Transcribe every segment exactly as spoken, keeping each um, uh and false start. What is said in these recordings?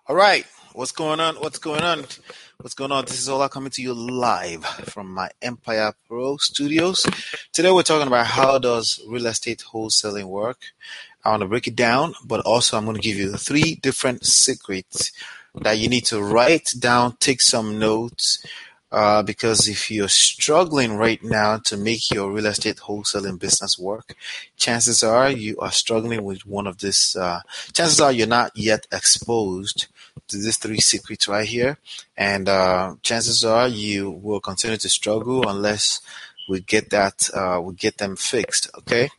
All right, what's going on? What's going on? What's going on? This is Ola coming to you live from my Empire Pro Studios. Today we're talking about how does real estate wholesaling work. I want to break it down, but also I'm going to give you three different secrets that you need to write down, take some notes, uh, because if you're struggling right now to make your real estate wholesaling business work, chances are you are struggling with one of this. Uh, chances are you're not yet exposed to these three secrets right here, and uh, chances are you will continue to struggle unless we get that uh, we get them fixed. Okay,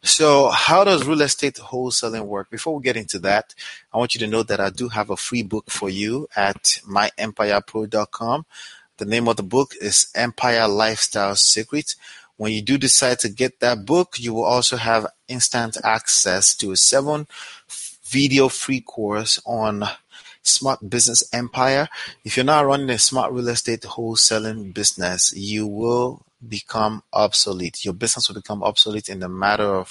so how does real estate wholesaling work? Before we get into that, I want you to know that I do have a free book for you at my empire pro dot com. The name of the book is Empire Lifestyle Secrets. When you do decide to get that book, you will also have instant access to a seven video free course on Smart Business Empire. If you're not running a smart real estate wholesaling business, you will become obsolete. Your business will become obsolete in a matter of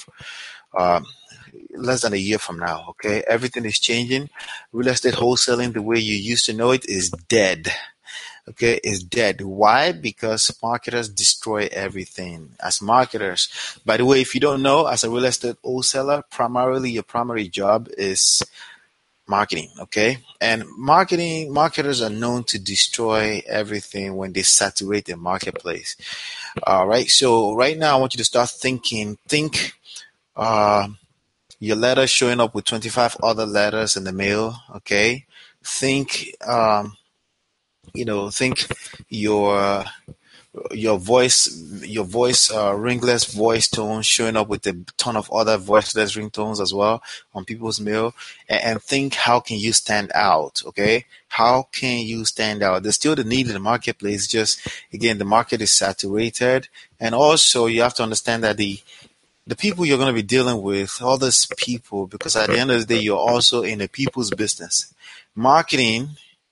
um, less than a year from now. Okay, everything is changing. Real estate wholesaling, the way you used to know it, is dead. Okay, is dead. Why? Because marketers destroy everything. As marketers, by the way, if you don't know, as a real estate wholesaler, primarily your primary job is marketing. Okay, and marketing marketers are known to destroy everything when they saturate the marketplace. All right, so right now I want you to start thinking. Think. Uh, your letter showing up with twenty-five other letters in the mail. Okay, think. Um, you know, think your your voice, your voice, uh, ringless voice tone showing up with a ton of other voiceless ringtones as well on people's mail, and, and think how can you stand out? Okay, how can you stand out? There's still the need in the marketplace. Just again, the market is saturated, and also you have to understand that the the people you're going to be dealing with, all these people, because at the end of the day, you're also in a people's business. Marketing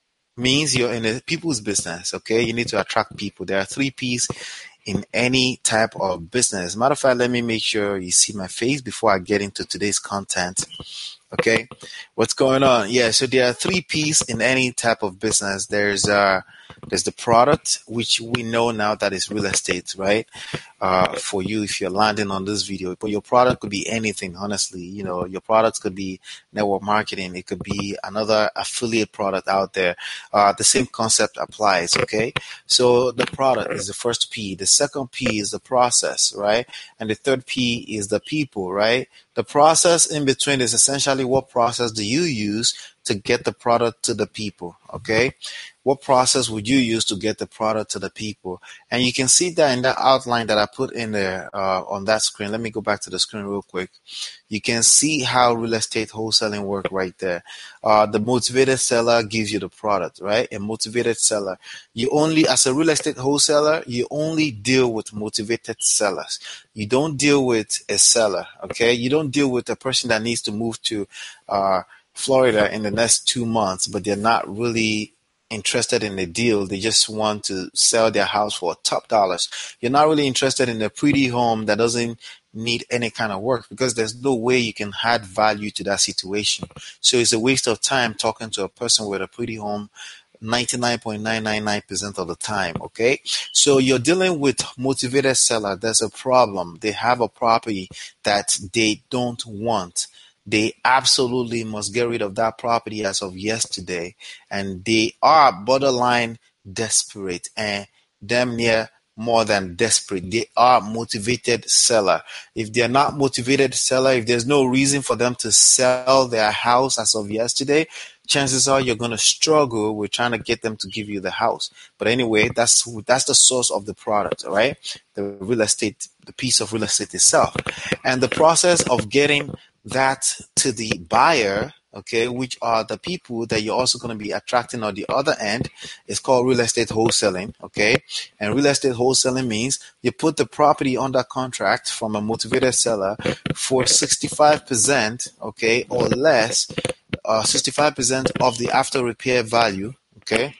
means you're in a people's business. Okay, you need to attract people. There are three P's in any type of business. Matter of fact, let me make sure you see my face before I get into today's content. Okay, what's going on? Yeah, so there are three P's in any type of business. There's uh there's the product, which we know now that is real estate, right? Uh, for you, if you're landing on this video, but your product could be anything. Honestly, you know, your products could be network marketing. It could be another affiliate product out there. Uh, the same concept applies. Okay, so the product is the first P. The second P is the process, right? And the third P is the people, right? The process in between is essentially what process do you use to get the product to the people, okay? What process would you use to get the product to the people? And you can see that in that outline that I put in there uh, on that screen. Let me go back to the screen real quick. You can see how real estate wholesaling work right there. Uh, the motivated seller gives you the product, right? A motivated seller. You only, as a real estate wholesaler, you only deal with motivated sellers. You don't deal with a seller, okay? You don't deal with a person that needs to move to uh, Florida in the next two months, but they're not really interested in a deal. They just want to sell their house for top dollars. You're not really interested in a pretty home that doesn't need any kind of work, because there's no way you can add value to that situation. So it's a waste of time talking to a person with a pretty home ninety-nine point nine nine nine percent of the time. Okay, so you're dealing with motivated seller. There's a problem. They have a property that they don't want. They absolutely must get rid of that property as of yesterday, and they are borderline desperate and damn near more than desperate. They are motivated seller. If they're not motivated seller, if there's no reason for them to sell their house as of yesterday, chances are you're going to struggle with trying to get them to give you the house. But anyway, that's that's the source of the product, all right? The real estate, the piece of real estate itself. And the process of getting that to the buyer, okay, which are the people that you're also going to be attracting on the other end, is called real estate wholesaling, okay? And real estate wholesaling means you put the property under contract from a motivated seller for sixty-five percent, okay, or less, uh, sixty-five percent of the after repair value, okay,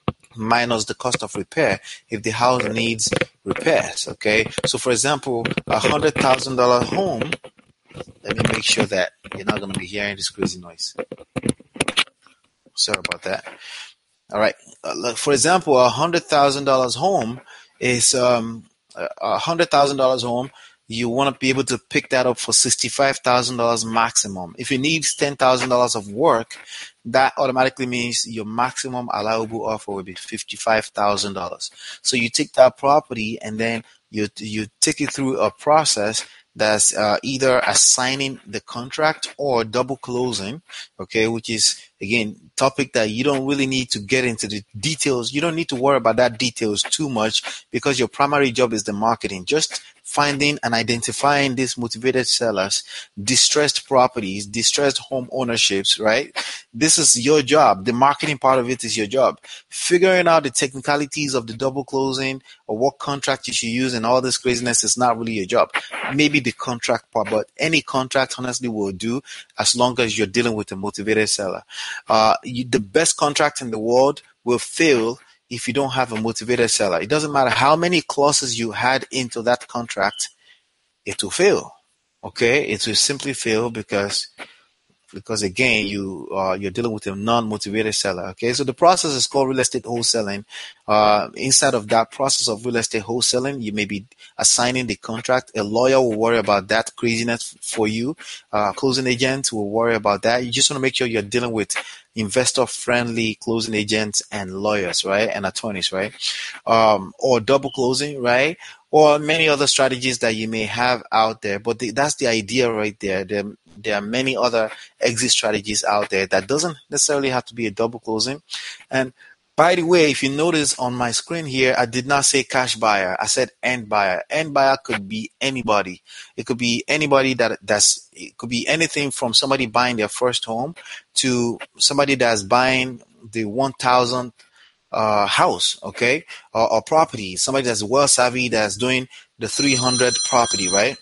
minus the cost of repair if the house needs repairs, okay? So for example, a one hundred thousand dollars home, let me make sure that you're not going to be hearing this crazy noise. Sorry about that. All right. Uh, look, for example, a hundred thousand dollars home is um a a hundred thousand dollars home. You want to be able to pick that up for sixty-five thousand dollars maximum. If it needs ten thousand dollars of work, that automatically means your maximum allowable offer will be fifty-five thousand dollars. So you take that property and then you you take it through a process that's uh, either assigning the contract or double closing, okay, which is again topic that you don't really need to get into the details. You don't need to worry about that details too much because your primary job is the marketing. Just finding and identifying these motivated sellers, distressed properties, distressed home ownerships, right? This is your job. The marketing part of it is your job. Figuring out the technicalities of the double closing or what contract you should use and all this craziness is not really your job. Maybe the contract part, but any contract honestly will do as long as you're dealing with a motivated seller. Uh, you, the best contract in the world will fail if you don't have a motivated seller. It doesn't matter how many clauses you had into that contract, it will fail. Okay, it will simply fail because because again you uh, you're dealing with a non-motivated seller. Okay, so the process is called real estate wholesaling. Uh, inside of that process of real estate wholesaling, you may be assigning the contract. A lawyer will worry about that craziness for you. Uh, closing agent will worry about that. You just want to make sure you're dealing with investor-friendly closing agents and lawyers, right, and attorneys, right, um, or double closing, right, or many other strategies that you may have out there. But the, that's the idea right there. There, there are many other exit strategies out there that doesn't necessarily have to be a double closing. And by the way, if you notice on my screen here, I did not say cash buyer. I said end buyer. End buyer could be anybody. It could be anybody that that's, it could be anything from somebody buying their first home to somebody that's buying the one thousand uh, house, okay, or, or property. Somebody that's well savvy that's doing the three hundred property, right?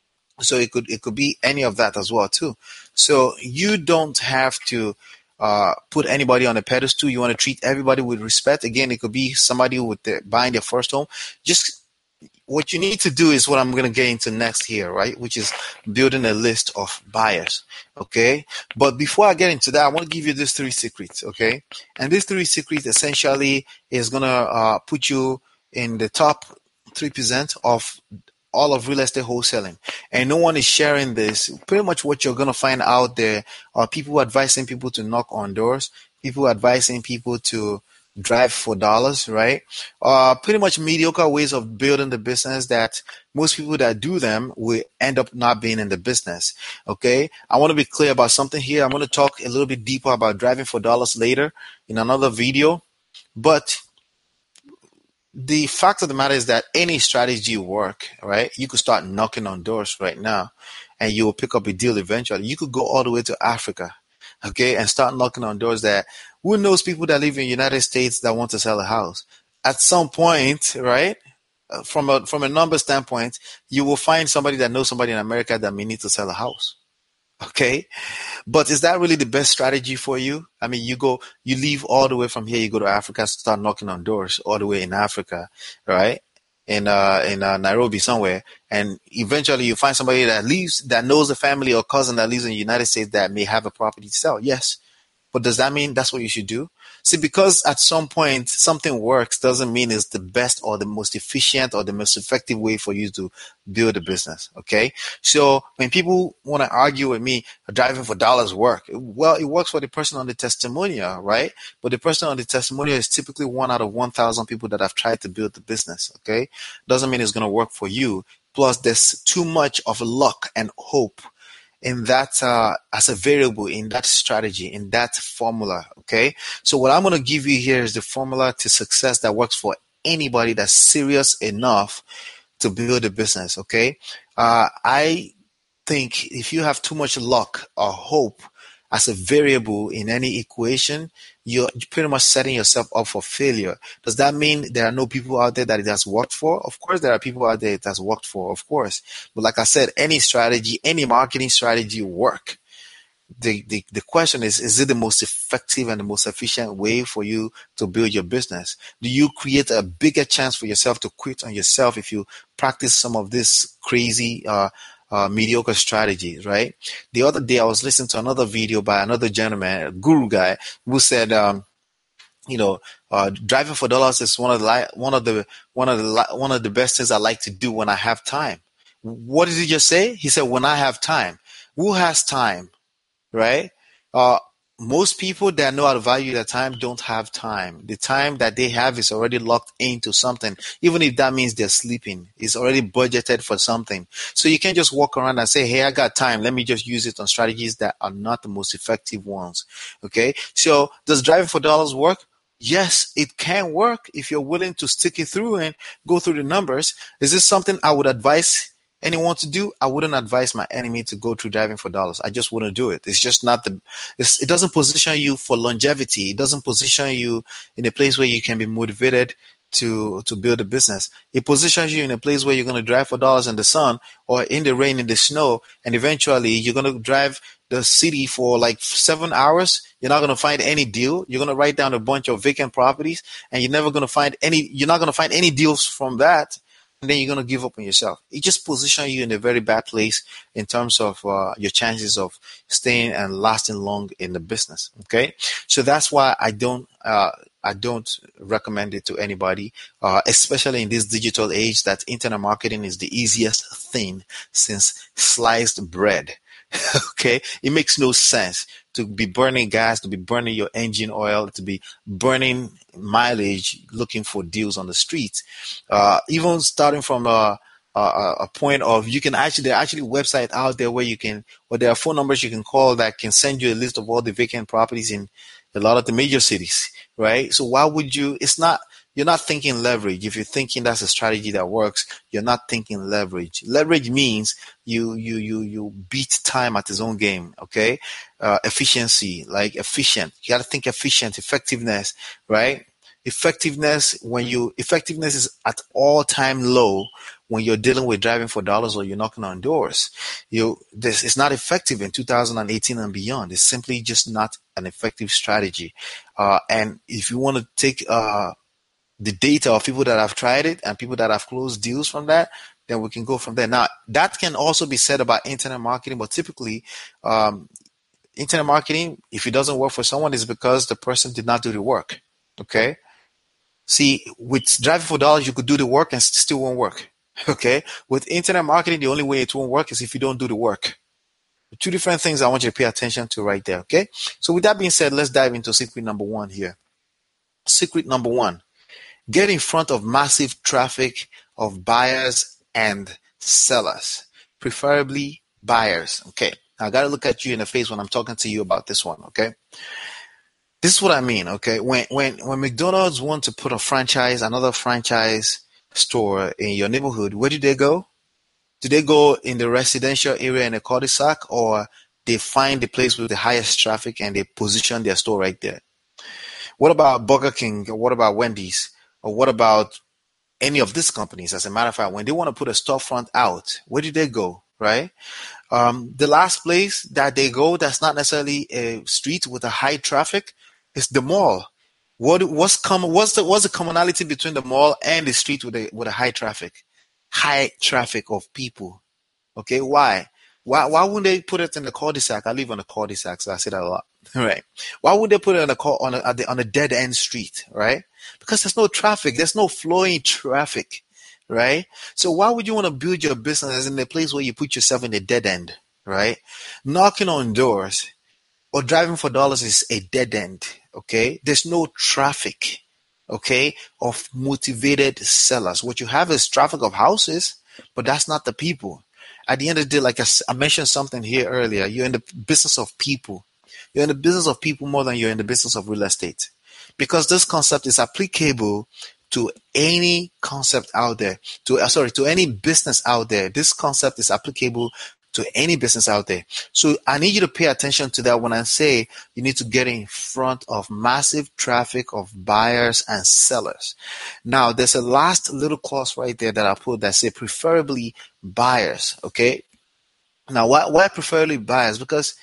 So it could it could be any of that as well too. So you don't have to uh, put anybody on a pedestal. You want to treat everybody with respect. Again, it could be somebody with the, buying their first home. Just what you need to do is what I'm going to get into next here, right? Which is building a list of buyers. Okay. But before I get into that, I want to give you these three secrets. Okay. And these three secrets essentially is going to uh, put you in the top three percent of all of real estate wholesaling, and no one is sharing this. Pretty much what you're going to find out there are people advising people to knock on doors, people advising people to drive for dollars, right? Uh, pretty much mediocre ways of building the business that most people that do them will end up not being in the business. Okay. I want to be clear about something here. I'm going to talk a little bit deeper about driving for dollars later in another video, but the fact of the matter is that any strategy work, right? You could start knocking on doors right now and you will pick up a deal eventually. You could go all the way to Africa, okay, and start knocking on doors that who knows people that live in the United States that want to sell a house. At some point, right, uh, from a from a number standpoint, you will find somebody that knows somebody in America that may need to sell a house. Okay. But is that really the best strategy for you? I mean, you go, you leave all the way from here, you go to Africa, start knocking on doors all the way in Africa, right? In uh in uh, Nairobi somewhere, and eventually you find somebody that lives, that knows a family or cousin that lives in the United States that may have a property to sell. Yes. But does that mean that's what you should do? See, because at some point something works doesn't mean it's the best or the most efficient or the most effective way for you to build a business. Okay. So when people want to argue with me, driving for dollars work, well, it works for the person on the testimonial, right? But the person on the testimonial is typically one out of one thousand people that have tried to build the business. Okay. Doesn't mean it's going to work for you. Plus there's too much of luck and hope in that uh, as a variable in that strategy, in that formula. Okay. So what I'm going to give you here is the formula to success that works for anybody that's serious enough to build a business. Okay. Uh, I think if you have too much luck or hope as a variable in any equation, you're pretty much setting yourself up for failure. Does that mean there are no people out there that it has worked for? Of course, there are people out there it has worked for, of course. But like I said, any strategy, any marketing strategy work. The, the, the question is, is it the most effective and the most efficient way for you to build your business? Do you create a bigger chance for yourself to quit on yourself if you practice some of this crazy uh, uh, mediocre strategies, right? The other day I was listening to another video by another gentleman, a guru guy, who said, um, you know, uh, driving for dollars is one of the li- one of the one of the li- one of the best things I like to do when I have time. What did he just say? He said, "When I have time." Who has time, right? Uh, Most people that know how to value their time don't have time. The time that they have is already locked into something, even if that means they're sleeping. It's already budgeted for something. So you can't just walk around and say, "Hey, I got time. Let me just use it on strategies that are not the most effective ones." Okay. So does driving for dollars work? Yes, it can work if you're willing to stick it through and go through the numbers. Is this something I would advise anyone to do? I wouldn't advise my enemy to go through driving for dollars. I just wouldn't do it. It's just not the, it's, it doesn't position you for longevity. It doesn't position you in a place where you can be motivated to, to build a business. It positions you in a place where you're going to drive for dollars in the sun or in the rain, in the snow, and eventually you're going to drive the city for like seven hours. You're not going to find any deal. You're going to write down a bunch of vacant properties, and you're never going to find any, you're not going to find any deals from that. And then you're going to give up on yourself. It just positions you in a very bad place in terms of uh, your chances of staying and lasting long in the business. Okay, so that's why I don't uh, I don't recommend it to anybody, uh, especially in this digital age. That internet marketing is the easiest thing since sliced bread. Okay, it makes no sense to be burning gas, to be burning your engine oil, to be burning mileage looking for deals on the streets. Uh, even starting from a, a, a point of, you can actually, there are actually websites out there where you can, or there are phone numbers you can call that can send you a list of all the vacant properties in a lot of the major cities, right? So why would you, it's not, you're not thinking leverage. If you're thinking that's a strategy that works, you're not thinking leverage. Leverage means you you you you beat time at its own game. Okay, uh, efficiency, like efficient. You got to think efficient, effectiveness, right? Effectiveness when you effectiveness is at all time low when you're dealing with driving for dollars or you're knocking on doors. You this is not effective in two thousand eighteen and beyond. It's simply just not an effective strategy. Uh, and if you want to take uh the data of people that have tried it and people that have closed deals from that, then we can go from there. Now, that can also be said about internet marketing, but typically, um, internet marketing, if it doesn't work for someone, is because the person did not do the work. Okay? See, with driving for dollars, you could do the work and still won't work. Okay? With internet marketing, the only way it won't work is if you don't do the work. Two different things I want you to pay attention to right there. Okay? So with that being said, let's dive into secret number one here. Secret number one. Get in front of massive traffic of buyers and sellers, preferably buyers. Okay, now I got to look at you in the face when I'm talking to you about this one. Okay, this is what I mean. Okay, when when when McDonald's want to put a franchise, another franchise store in your neighborhood, where do they go? Do they go in the residential area in a cul-de-sac, or they find the place with the highest traffic and they position their store right there? What about Burger King? Or what about Wendy's? Or what about any of these companies? As a matter of fact, when they want to put a storefront out, where do they go, right? Um, the last place that they go that's not necessarily a street with a high traffic is the mall. What what's common? What's the what's the commonality between the mall and the street with a with a high traffic? High traffic of people. Okay, why? Why why wouldn't they put it in the cul-de-sac? I live on a cul-de-sac, so I say that a lot. Right. Why would they put it on a cul- on a on a, on a dead end street, right? Because there's no traffic, there's no flowing traffic, right? So why would you want to build your business in a place where you put yourself in a dead end, right? Knocking on doors or driving for dollars is a dead end, okay? There's no traffic, okay, of motivated sellers. What you have is traffic of houses, but that's not the people. At the end of the day, like I, I mentioned something here earlier, you're in the business of people. You're in the business of people more than you're in the business of real estate. Because this concept is applicable to any concept out there, to uh, sorry, to any business out there. This concept is applicable to any business out there. So I need you to pay attention to that when I say you need to get in front of massive traffic of buyers and sellers. Now, there's a last little clause right there that I put that say preferably buyers. Okay. Now, why, why preferably buyers? Because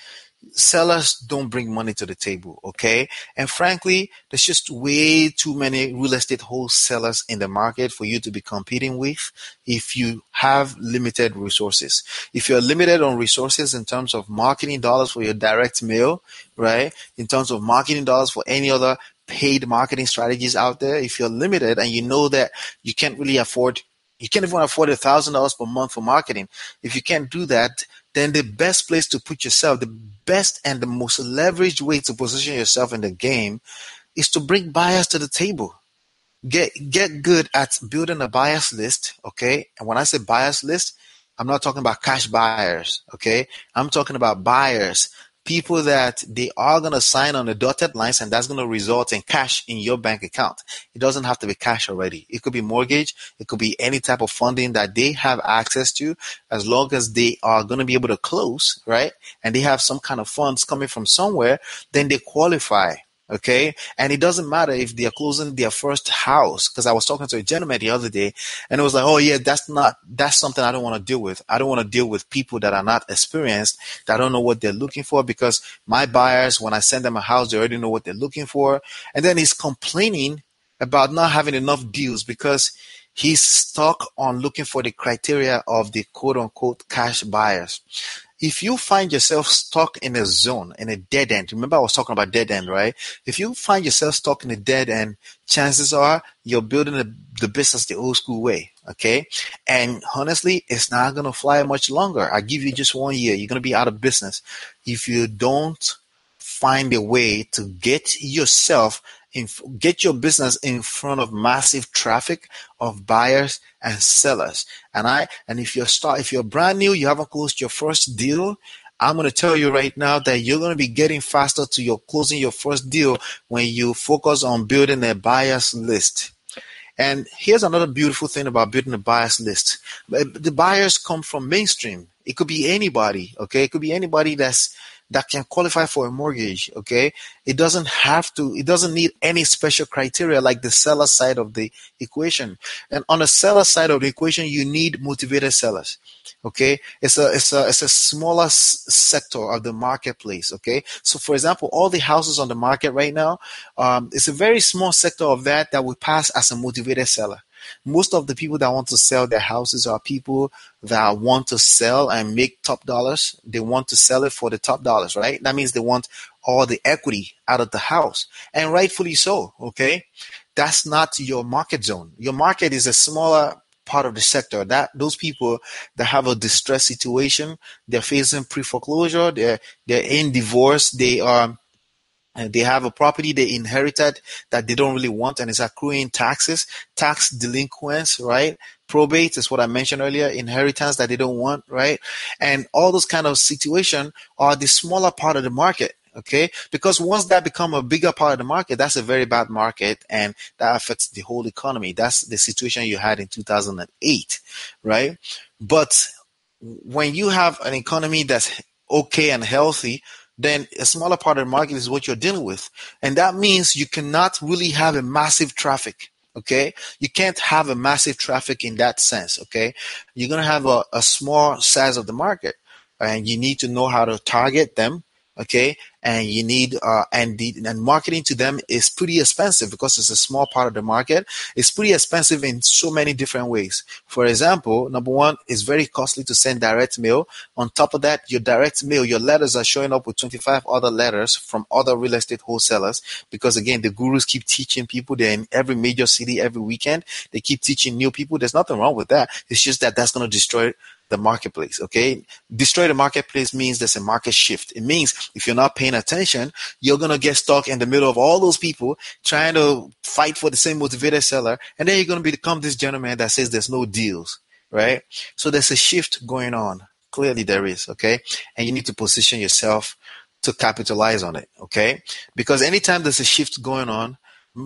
sellers don't bring money to the table, okay? And frankly, there's just way too many real estate wholesalers in the market for you to be competing with if you have limited resources. If you're limited on resources in terms of marketing dollars for your direct mail, right? In terms of marketing dollars for any other paid marketing strategies out there, if you're limited and you know that you can't really afford, you can't even afford a thousand dollars per month for marketing. If you can't do that, then the best place to put yourself, the best and the most leveraged way to position yourself in the game is to bring buyers to the table. Get get good at building a buyers list, okay? And when I say buyers list, I'm not talking about cash buyers, okay? I'm talking about buyers, people that they are going to sign on the dotted lines, and that's going to result in cash in your bank account. It doesn't have to be cash already. It could be mortgage. It could be any type of funding that they have access to, as long as they are going to be able to close, right? And they have some kind of funds coming from somewhere, then they qualify. Okay. And it doesn't matter if they are closing their first house. Cause I was talking to a gentleman the other day and it was like, oh yeah, that's not, that's something I don't want to deal with. I don't want to deal with people that are not experienced, that don't know what they're looking for, because my buyers, when I send them a house, they already know what they're looking for. And then he's complaining about not having enough deals because he's stuck on looking for the criteria of the quote unquote cash buyers. If you find yourself stuck in a zone, in a dead end, remember I was talking about dead end, right? If you find yourself stuck in a dead end, chances are you're building a, the business the old school way, okay? And honestly, it's not going to fly much longer. I give you just one year. You're going to be out of business if you don't find a way to get yourself in, get your business in front of massive traffic of buyers and sellers. And I, and if you're start, if you're brand new, you haven't closed your first deal, I'm going to tell you right now that you're going to be getting faster to your closing your first deal when you focus on building a buyers list. And here's another beautiful thing about building a buyers list. The buyers come from mainstream. It could be anybody, okay? It could be anybody that's that can qualify for a mortgage, okay? It doesn't have to, it doesn't need any special criteria like the seller side of the equation. And on the seller side of the equation, you need motivated sellers, okay? It's a, it's a, it's a smaller s- sector of the marketplace, okay? So for example, all the houses on the market right now, um, it's a very small sector of that that will pass as a motivated seller. Most of the people that want to sell their houses are people that want to sell and make top dollars. They want to sell it for the top dollars, right? That means they want all the equity out of the house, and rightfully so, okay? That's not your market zone. Your market is a smaller part of the sector. That those people that have a distressed situation, they're facing pre-foreclosure, they're they're in divorce, they are and they have a property they inherited that they don't really want and is accruing taxes, tax delinquents, right? Probate is what I mentioned earlier, inheritance that they don't want, right? And all those kind of situations are the smaller part of the market, okay? Because once that become a bigger part of the market, that's a very bad market and that affects the whole economy. That's the situation you had in two thousand eight, right? But when you have an economy that's okay and healthy, then a smaller part of the market is what you're dealing with. And that means you cannot really have a massive traffic. Okay. You can't have a massive traffic in that sense. Okay. You're going to have a, a small size of the market and you need to know how to target them. Okay. And you need, uh, and the, and marketing to them is pretty expensive because it's a small part of the market. It's pretty expensive in so many different ways. For example, number one, it's very costly to send direct mail. On top of that, your direct mail, your letters are showing up with twenty-five other letters from other real estate wholesalers because again, the gurus keep teaching people. They're in every major city every weekend. They keep teaching new people. There's nothing wrong with that. It's just that that's going to destroy the marketplace. Okay. Destroy the marketplace means there's a market shift. It means if you're not paying attention, you're going to get stuck in the middle of all those people trying to fight for the same motivated seller. And then you're going to become this gentleman that says there's no deals, right? So there's a shift going on. Clearly there is. Okay. And you need to position yourself to capitalize on it. Okay. Because anytime there's a shift going on,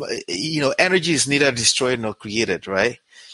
you know, energy is neither destroyed nor created, right?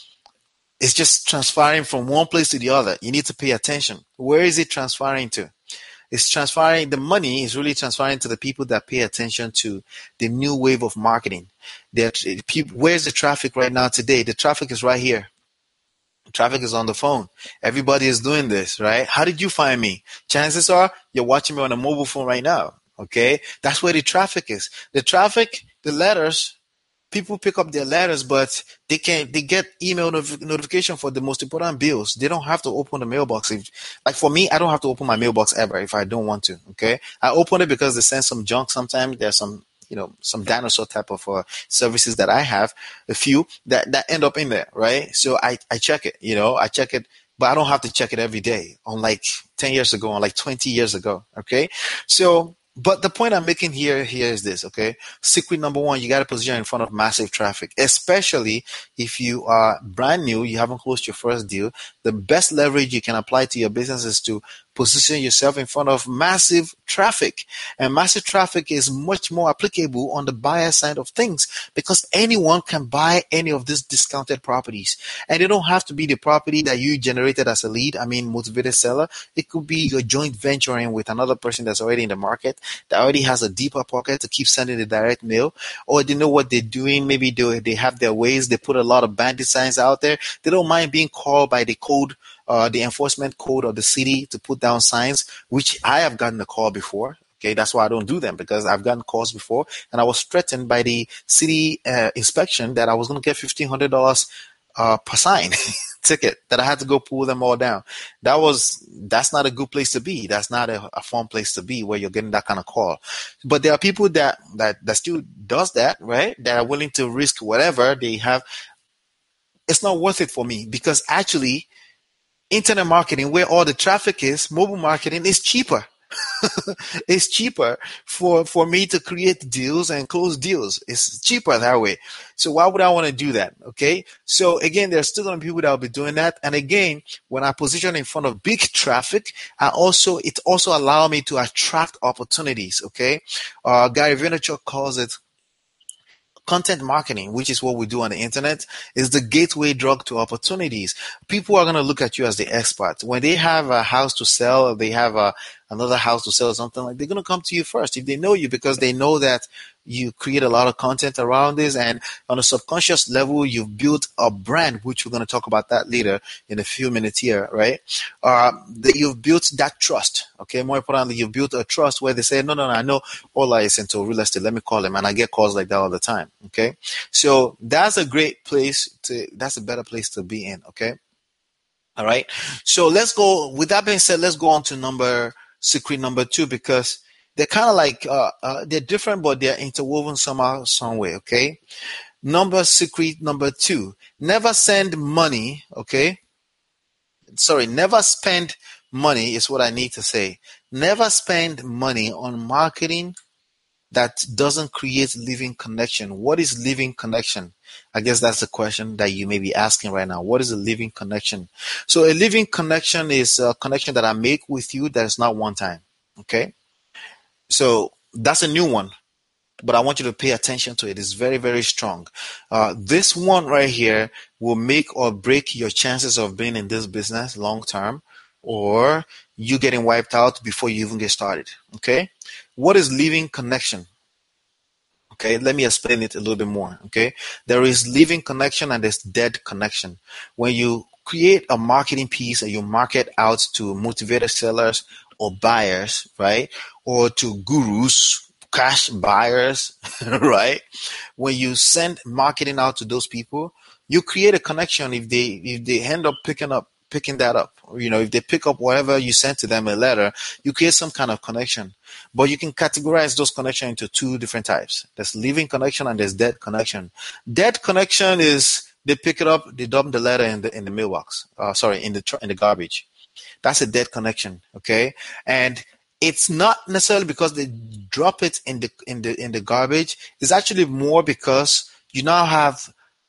It's just transferring from one place to the other. You need to pay attention. Where is it transferring to? It's transferring, the money is really transferring to the people that pay attention to the new wave of marketing. That people, where's the traffic right now today? The traffic is right here. Traffic is on the phone. Everybody is doing this, right? How did you find me? Chances are you're watching me on a mobile phone right now. Okay. That's where the traffic is. The traffic, the letters, people pick up their letters, but they can they get email not- notification for the most important bills. They don't have to open the mailbox. If, like for me, I don't have to open my mailbox ever if I don't want to. Okay, I open it because they send some junk. Sometimes there's some you know some dinosaur type of uh, services that I have, a few that that end up in there, right? So I I check it. You know, I check it. But I don't have to check it every day. Unlike ten years ago, unlike twenty years ago. Okay. So, but the point I'm making here, here is this. Okay. Secret number one, you got to position in front of massive traffic, especially if you are brand new, you haven't closed your first deal. The best leverage you can apply to your business is to position yourself in front of massive traffic. And massive traffic is much more applicable on the buyer side of things because anyone can buy any of these discounted properties. And they don't have to be the property that you generated as a lead. I mean, motivated seller. It could be your joint venturing with another person that's already in the market, that already has a deeper pocket to keep sending the direct mail, or they know what they're doing. Maybe they, they have their ways. They put a lot of bandit signs out there. They don't mind being called by the code, uh, the enforcement code of the city to put down signs, which I have gotten a call before. Okay, that's why I don't do them, because I've gotten calls before and I was threatened by the city uh, inspection that I was going to get fifteen hundred dollars uh, per sign ticket, that I had to go pull them all down. That was, that's not a good place to be. That's not a, a fun place to be where you're getting that kind of call. But there are people that, that, that still does that, right? That are willing to risk whatever they have. It's not worth it for me because actually internet marketing, where all the traffic is, mobile marketing is cheaper. It's cheaper for, for me to create deals and close deals. It's cheaper that way. So why would I want to do that? Okay. So again, there's still going to be people that will be doing that. And again, when I position in front of big traffic, I also, it also allow me to attract opportunities. Okay. Uh, Gary Vaynerchuk calls it content marketing, which is what we do on the internet, is the gateway drug to opportunities. People are going to look at you as the expert. When they have a house to sell, or they have a, another house to sell, or something like, they're going to come to you first if they know you, because they know that you create a lot of content around this, and on a subconscious level, you've built a brand, which we're going to talk about that later in a few minutes here, right? Uh, that you've built that trust. Okay, more importantly, you've built a trust where they say, no, no, no, I know Ola is into real estate. Let me call him, and I get calls like that all the time. Okay, so that's a great place to. That's a better place to be in. Okay, all right. So let's go. With that being said, let's go on to number secret number two, because they're kind of like uh, uh, they're different, but they're interwoven somehow, some way. Okay. Number secret number two: never send money. Okay. Sorry, never spend money is what I need to say. Never spend money on marketing that doesn't create living connection. What is living connection? I guess that's the question that you may be asking right now. What is a living connection? So a living connection is a connection that I make with you that is not one time. Okay. So that's a new one, but I want you to pay attention to it. It's very, very strong. Uh, this one right here will make or break your chances of being in this business long term, or you getting wiped out before you even get started. Okay. What is living connection? Okay, let me explain it a little bit more. Okay, there is living connection and there's dead connection. When you create a marketing piece and you market out to motivated sellers or buyers, right, or to gurus, cash buyers, right? When you send marketing out to those people, you create a connection. If they if they end up picking up picking that up, you know, if they pick up whatever you sent to them, a letter, you create some kind of connection. But you can categorize those connections into two different types. There's living connection and there's dead connection. Dead connection is they pick it up, they dump the letter in the in the mailbox. Uh, sorry, in the tr- in the garbage. That's a dead connection. Okay, and it's not necessarily because they drop it in the in the in the garbage. It's actually more because you now have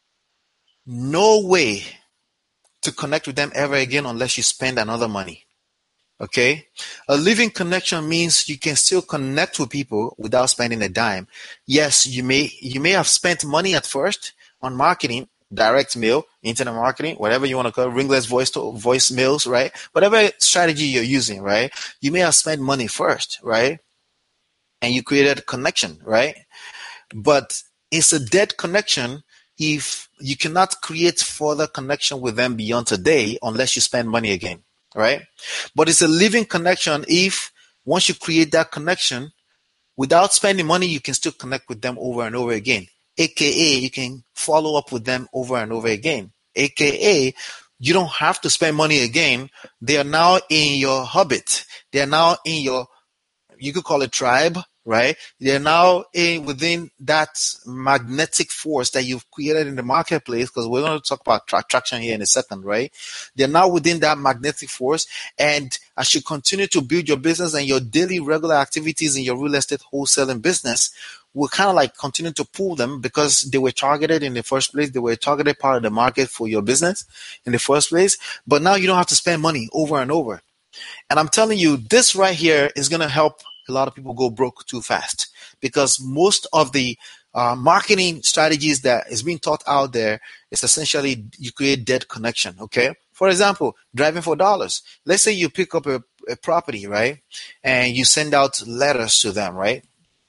no way to connect with them ever again unless you spend another money. Okay. A living connection means you can still connect with people without spending a dime. Yes, you may you may have spent money at first on marketing, direct mail, internet marketing, whatever you want to call it, ringless voice to voice mails, right? Whatever strategy you're using, right? You may have spent money first, right? And you created a connection, right? But it's a dead connection if you cannot create further connection with them beyond today unless you spend money again, right? But it's a living connection if once you create that connection, without spending money, you can still connect with them over and over again. A K A you can follow up with them over and over again. A K A you don't have to spend money again. They are now in your habit. They are now in your, you could call it tribe, right? They're now in within that magnetic force that you've created in the marketplace, because we're going to talk about tra- traction here in a second, right? They're now within that magnetic force. And as you continue to build your business and your daily regular activities in your real estate wholesaling business, we'll kind of like continue to pull them because they were targeted in the first place. They were a targeted part of the market for your business in the first place. But now you don't have to spend money over and over. And I'm telling you, this right here is going to help a lot of people go broke too fast, because most of the uh, marketing strategies that is being taught out there is essentially you create dead connection. Okay. For example, driving for dollars. Let's say you pick up a, a property, right? And you send out letters to them, right?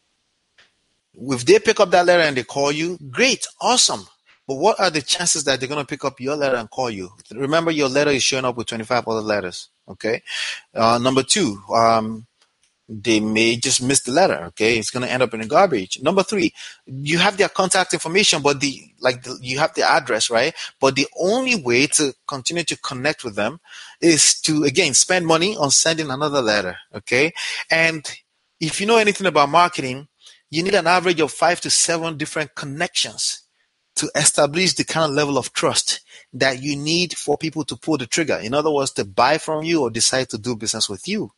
If they pick up that letter and they call you, great, awesome. But what are the chances that they're going to pick up your letter and call you? Remember, your letter is showing up with twenty-five other letters. Okay. Uh, number two, um, they may just miss the letter. Okay, it's going to end up in the garbage. Number three, you have their contact information, but the like the, you have the address, right? But the only way to continue to connect with them is to again spend money on sending another letter. Okay, and if you know anything about marketing, you need an average of five to seven different connections to establish the kind of level of trust that you need for people to pull the trigger. In other words, to buy from you or decide to do business with you.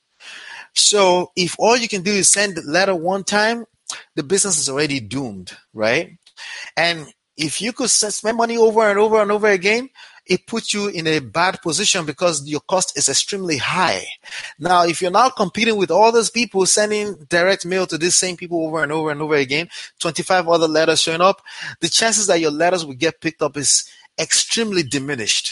So if all you can do is send the letter one time, the business is already doomed, right? And if you could spend money over and over and over again, it puts you in a bad position because your cost is extremely high. Now, if you're now competing with all those people sending direct mail to these same people over and over and over again, twenty-five other letters showing up, the chances that your letters will get picked up is extremely diminished.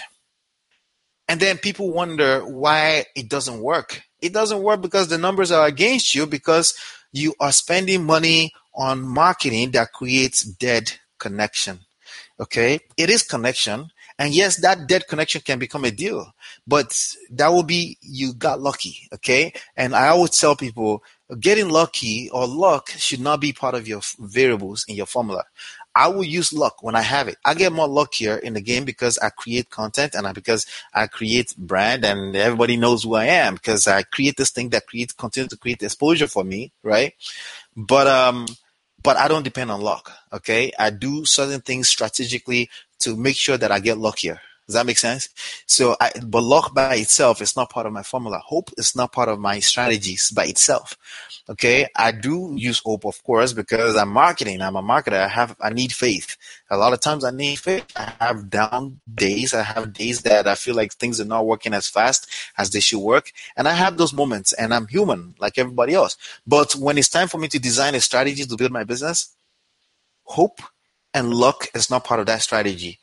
And then people wonder why it doesn't work. It doesn't work because the numbers are against you, because you are spending money on marketing that creates dead connection. Okay? It is connection. And yes, that dead connection can become a deal, but that will be, you got lucky. Okay? And I always tell people, getting lucky or luck should not be part of your variables in your formula. I will use luck when I have it. I get more luck here in the game because I create content and I, because I create brand and everybody knows who I am because I create this thing that creates, continue to create exposure for me, right? But, um, but I don't depend on luck, okay? I do certain things strategically to make sure that I get luckier. Does that make sense? So, I, but luck by itself is not part of my formula. Hope is not part of my strategies by itself. Okay. I do use hope, of course, because I'm marketing. I'm a marketer. I have, I need faith. A lot of times I need faith. I have down days. I have days that I feel like things are not working as fast as they should work. And I have those moments and I'm human like everybody else. But when it's time for me to design a strategy to build my business, hope and luck is not part of that strategy.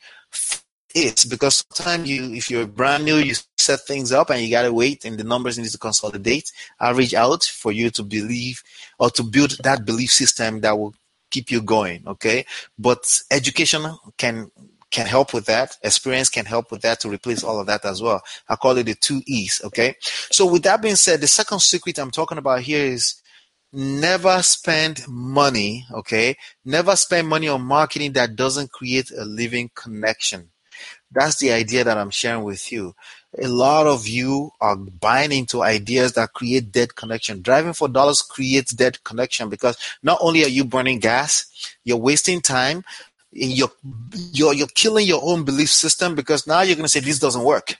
It's because sometimes you, if you're brand new, you set things up and you got to wait and the numbers need to consolidate. I reach out for you to believe or to build that belief system that will keep you going. Okay. But education can, can help with that. Experience can help with that to replace all of that as well. I call it the two E's. Okay. So with that being said, the second secret I'm talking about here is never spend money. Okay. Never spend money on marketing that doesn't create a living connection. That's the idea that I'm sharing with you. A lot of you are buying into ideas that create dead connection. Driving for dollars creates dead connection because not only are you burning gas, you're wasting time, you're, you're, you're killing your own belief system because now you're going to say this doesn't work.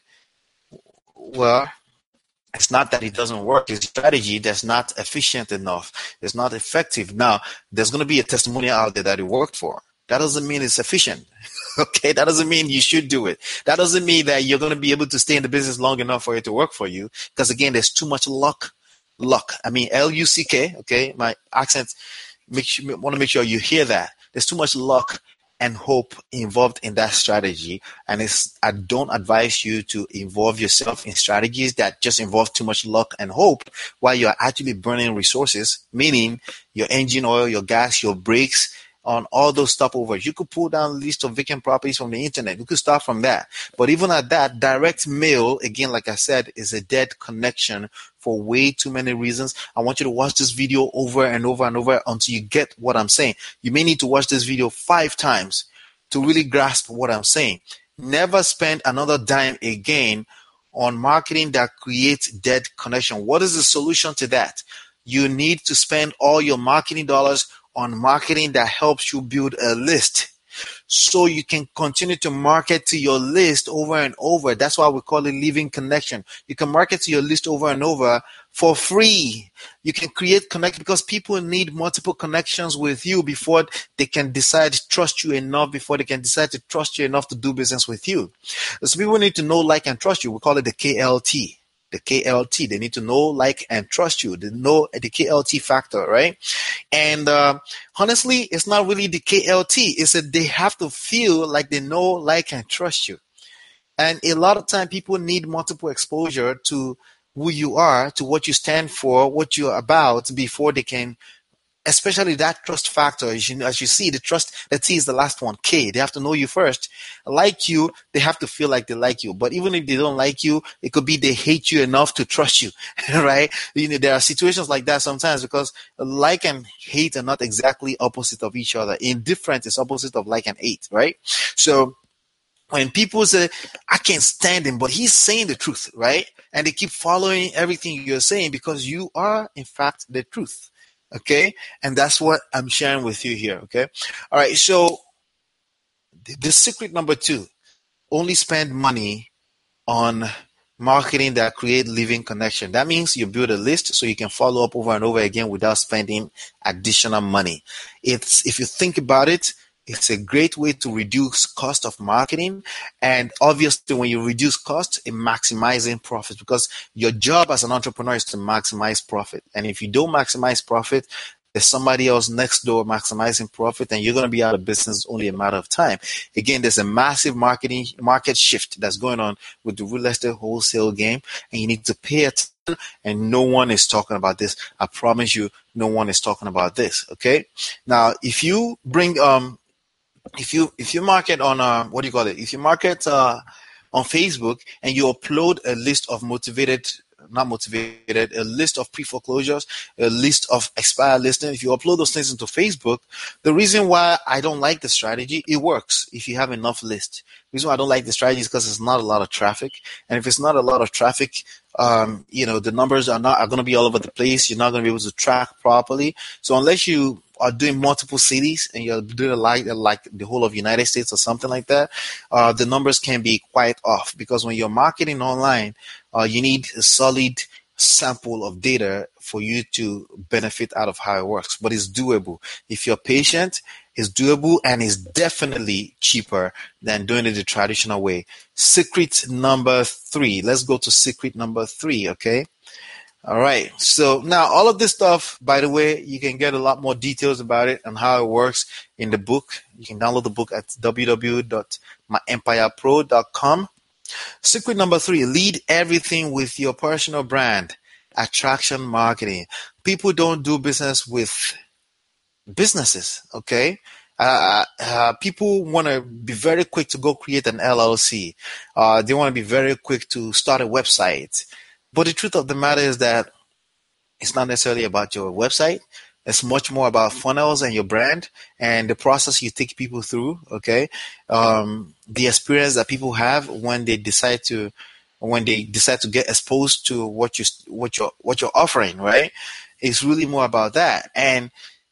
Well, it's not that it doesn't work. It's a strategy that's not efficient enough. It's not effective. Now, there's going to be a testimonial out there that it worked for. That doesn't mean it's efficient. Okay, that doesn't mean you should do it. That doesn't mean that you're going to be able to stay in the business long enough for it to work for you. Because again, there's too much luck. Luck. I mean, L U C K. Okay, my accent. Make sure, want to make sure you hear that. There's too much luck and hope involved in that strategy. And it's, I don't advise you to involve yourself in strategies that just involve too much luck and hope while you're actually burning resources, meaning your engine oil, your gas, your brakes, on all those stopovers. You could pull down a list of vacant properties from the internet. You could start from that. But even at that, direct mail, again, like I said, is a dead connection for way too many reasons. I want you to watch this video over and over and over until you get what I'm saying. You may need to watch this video five times to really grasp what I'm saying. Never spend another dime again on marketing that creates dead connection. What is the solution to that? You need to spend all your marketing dollars on marketing that helps you build a list, so you can continue to market to your list over and over. That's why we call it living connection. You can market to your list over and over for free. You can create connect because people need multiple connections with you before they can decide to trust you enough, before they can decide to trust you enough to do business with you. So people need to know, like, and trust you. We call it the K L T. The K L T. They need to know, like, and trust you. They know the K L T factor, right? And uh, honestly, it's not really the K L T. It's that they have to feel like they know, like, and trust you. And a lot of time, people need multiple exposure to who you are, to what you stand for, what you're about, before they can, especially that trust factor. As you, as you see, the trust, the T is the last one, K. They have to know you first. Like you, they have to feel like they like you. But even if they don't like you, it could be they hate you enough to trust you, right? You know, there are situations like that sometimes, because like and hate are not exactly opposite of each other. Indifferent is opposite of like and hate, right? So when people say, I can't stand him, but he's saying the truth, right? And they keep following everything you're saying because you are, in fact, the truth. Okay, and that's what I'm sharing with you here. Okay, all right. So the, the secret number two: only spend money on marketing that create living connection. That means you build a list so you can follow up over and over again without spending additional money. It's, if you think about it, it's a great way to reduce cost of marketing. And obviously, when you reduce cost, it maximizing profit, because your job as an entrepreneur is to maximize profit. And if you don't maximize profit, there's somebody else next door maximizing profit, and you're going to be out of business only a matter of time. Again, there's a massive marketing market shift that's going on with the real estate wholesale game, and you need to pay attention. And no one is talking about this. I promise you, no one is talking about this. Okay. Now, if you bring um If you if you market on uh, what do you call it? If you market uh, on Facebook and you upload a list of motivated, not motivated, a list of pre-foreclosures, a list of expired listings, if you upload those things into Facebook, the reason why I don't like the strategy, it works if you have enough lists. The reason why I don't like the strategy is because it's not a lot of traffic, and if it's not a lot of traffic, um, you know, the numbers are not are going to be all over the place. You're not going to be able to track properly. So unless you are doing multiple cities and you're doing a like like the whole of United States or something like that, uh, the numbers can be quite off, because when you're marketing online, uh, you need a solid sample of data for you to benefit out of how it works. But it's doable. If you're patient, it's doable, and it's definitely cheaper than doing it the traditional way. Secret number three. Let's go to secret number three, okay? All right. So now all of this stuff, by the way, you can get a lot more details about it and how it works in the book. You can download the book at w w w dot my empire pro dot com. Secret number three: lead everything with your personal brand. Attraction marketing. People don't do business with businesses, okay? Uh, uh, people want to be very quick to go create an L L C. Uh, they want to be very quick to start a website. But the truth of the matter is that it's not necessarily about your website. It's much more about funnels and your brand and the process you take people through, okay? Um, the experience that people have when they decide to when they decide to get exposed to what you what you're what you're offering, right? It's really more about that. And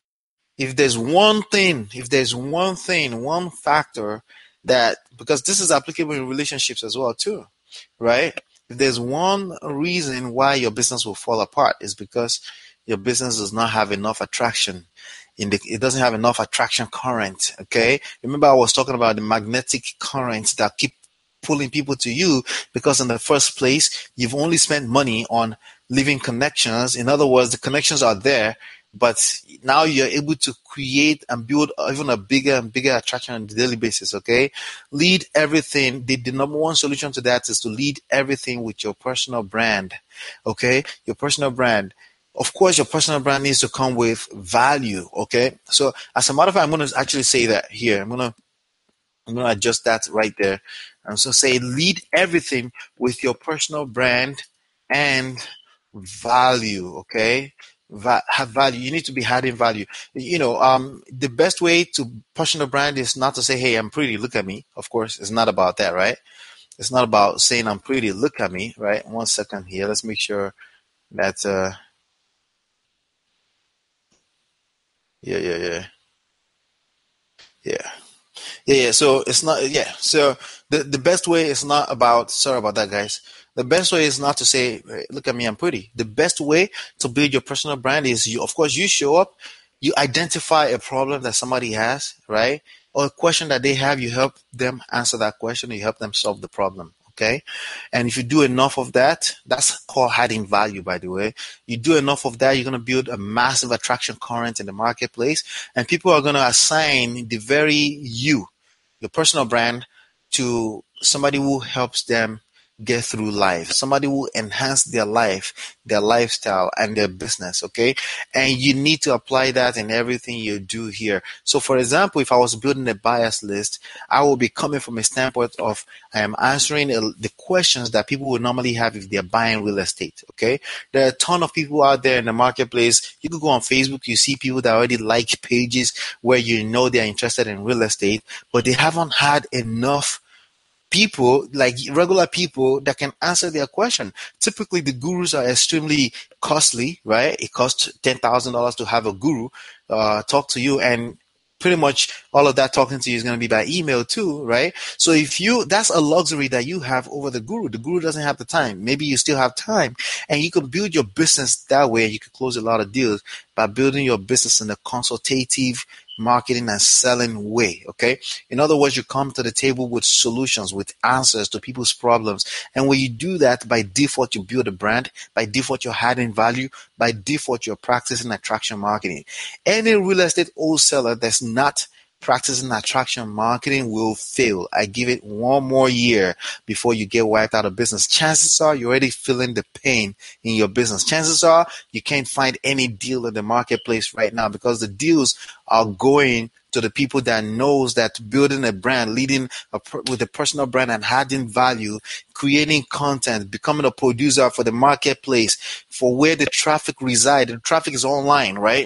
if there's one thing, if there's one thing, one factor that, because this is applicable in relationships as well too, right? If there's one reason why your business will fall apart, is because your business does not have enough attraction. In the, it doesn't have enough attraction current. Okay. Remember, I was talking about the magnetic currents that keep pulling people to you, because in the first place, you've only spent money on living connections. In other words, the connections are there, but now you're able to create and build even a bigger and bigger attraction on a daily basis, okay? Lead everything. The, the number one solution to that is to lead everything with your personal brand, okay? Your personal brand. Of course, your personal brand needs to come with value. Okay. So as a matter of fact, I'm going to actually say that here. I'm going to I'm going to adjust that right there. And so say lead everything with your personal brand and value. Okay. Va- have value. You need to be adding value. You know, um, the best way to personal brand is not to say, "Hey, I'm pretty. Look at me." Of course, it's not about that, right? It's not about saying I'm pretty. Look at me, right? One second here. Let's make sure that, uh, yeah, yeah, yeah, yeah. Yeah, yeah. So it's not, yeah. So the, the best way is not about, sorry about that, guys. The best way is not to say, "Hey, look at me, I'm pretty." The best way to build your personal brand is you, of course, you show up, you identify a problem that somebody has, right? Or a question that they have, you help them answer that question, you help them solve the problem. Okay. And if you do enough of that, that's called adding value, by the way. You do enough of that, you're going to build a massive attraction current in the marketplace, and people are going to assign the very you, your personal brand, to somebody who helps them get through life, somebody who enhance their life, their lifestyle, and their business. Okay. And you need to apply that in everything you do here. So, for example, if I was building a bias list, I will be coming from a standpoint of I am answering a, the questions that people would normally have if they're buying real estate. Okay. There are a ton of people out there in the marketplace. You could go on Facebook, you see people that already like pages where you know they're interested in real estate, but they haven't had enough people, like regular people, that can answer their question. Typically, the gurus are extremely costly, right? It costs ten thousand dollars to have a guru uh, talk to you, and pretty much all of that talking to you is going to be by email too, right? So if you, that's a luxury that you have over the guru. The guru doesn't have the time. Maybe you still have time, and you can build your business that way. You can close a lot of deals by building your business in a consultative marketing and selling way. Okay. In other words, you come to the table with solutions, with answers to people's problems. And when you do that, by default, you build a brand. By default, you're adding value. By default, you're practicing attraction marketing. Any real estate wholesaler that's not practicing attraction marketing will fail. I give it one more year before you get wiped out of business. Chances are you're already feeling the pain in your business. Chances are you can't find any deal in the marketplace right now because the deals are going to the people that knows that building a brand, leading a, with a personal brand and adding value, creating content, becoming a producer for the marketplace, for where the traffic resides. The traffic is online, right?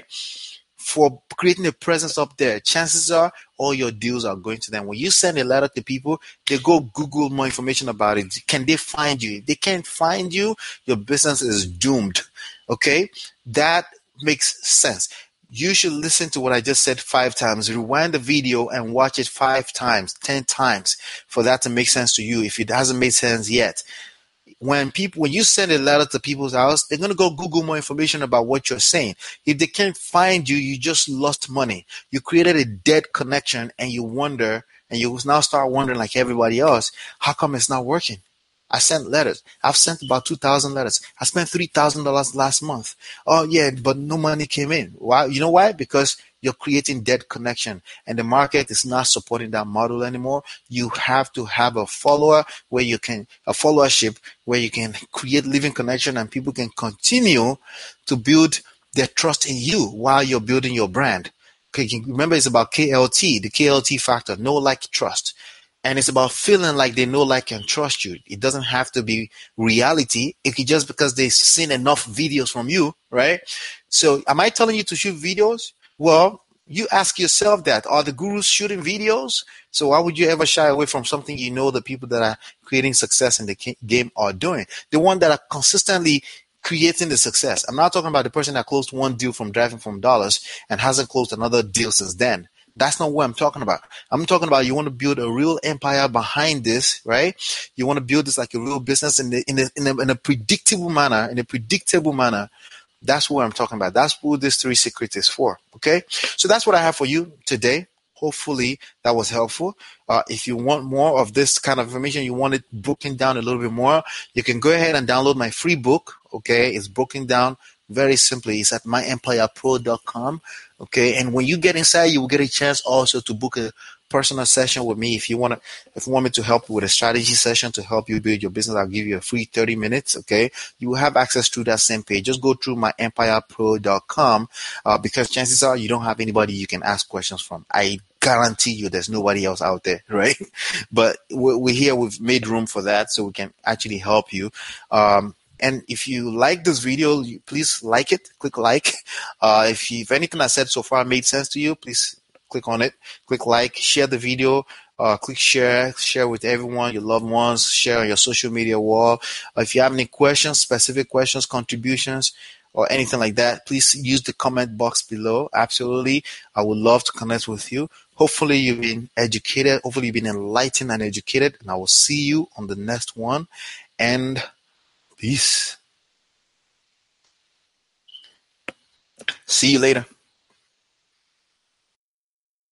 For creating a presence up there, chances are all your deals are going to them. When you send a letter to people, they go Google more information about it. Can they find you? If they can't find you, your business is doomed. Okay? That makes sense. You should listen to what I just said five times. Rewind the video and watch it five times, ten times for that to make sense to you if it hasn't made sense yet. When people, when you send a letter to people's house, they're going to go Google more information about what you're saying. If they can't find you, you just lost money. You created a dead connection, and you wonder, and you now start wondering like everybody else, how come it's not working? I sent letters. I've sent about two thousand letters. I spent three thousand dollars last month. Oh yeah, but no money came in. Why? You know why? Because you're creating dead connection, and the market is not supporting that model anymore. You have to have a follower where you can, a followership where you can create living connection, and people can continue to build their trust in you while you're building your brand. Okay, remember, it's about K L T, the K L T factor, know, like, trust. And it's about feeling like they know, like, and trust you. It doesn't have to be reality. If it's just because they've seen enough videos from you, right? So am I telling you to shoot videos? Well, you ask yourself that. Are the gurus shooting videos? So why would you ever shy away from something you know the people that are creating success in the game are doing? The one that are consistently creating the success. I'm not talking about the person that closed one deal from Driving from Dollars and hasn't closed another deal since then. That's not what I'm talking about. I'm talking about you want to build a real empire behind this, right? You want to build this like a real business in the, in, the, in, a, in a predictable manner, in a predictable manner. That's what I'm talking about. That's what this three secret is for. Okay. So that's what I have for you today. Hopefully that was helpful. Uh, if you want more of this kind of information, you want it broken down a little bit more, you can go ahead and download my free book. Okay. It's broken down very simply. It's at my empire pro dot com. Okay. And when you get inside, you will get a chance also to book a personal session with me, if you want to, if you want me to help you with a strategy session to help you build your business, I'll give you a free thirty minutes. Okay. You will have access to that same page. Just go through my empire pro dot com, uh, because chances are you don't have anybody you can ask questions from. I guarantee you there's nobody else out there, right? But we're, we're here. We've made room for that so we can actually help you. Um, And if you like this video, you, please like it. Click like. Uh, if, you, if anything I said so far made sense to you, please click on it. Click like. Share the video. Uh, click share. Share with everyone, your loved ones. Share on your social media wall. Uh, if you have any questions, specific questions, contributions, or anything like that, please use the comment box below. Absolutely. I would love to connect with you. Hopefully you've been educated. Hopefully you've been enlightened and educated. And I will see you on the next one. And peace. See you later.